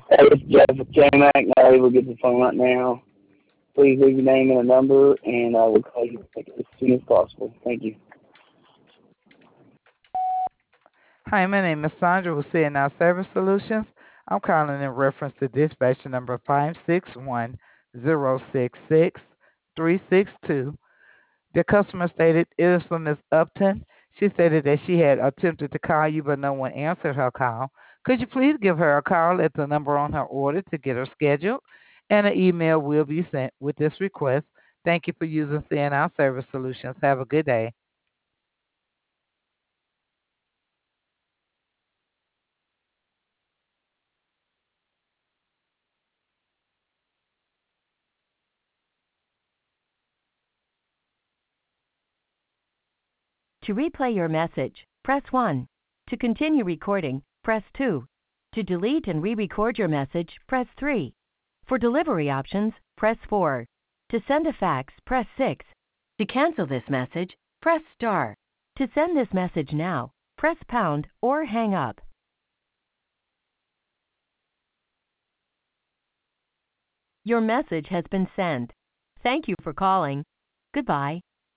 Hey, it's Jeff with J-Mac. Not able to get the phone right now. Please leave your name and a number, and I will call you back as soon as possible. Thank you. Hi, my name is Sandra with CNI Service Solutions. I'm calling in reference to dispatcher number 561-066-362. The customer stated it is from Ms. Upton. She stated that she had attempted to call you, but no one answered her call. Could you please give her a call at the number on her order to get her scheduled? And an email will be sent with this request. Thank you for using CNI Service Solutions. Have a good day. To replay your message, press 1. To continue recording, press 2. To delete and re-record your message, press 3. For delivery options, press 4. To send a fax, press 6. To cancel this message, press star. To send this message now, press pound or hang up. Your message has been sent. Thank you for calling. Goodbye.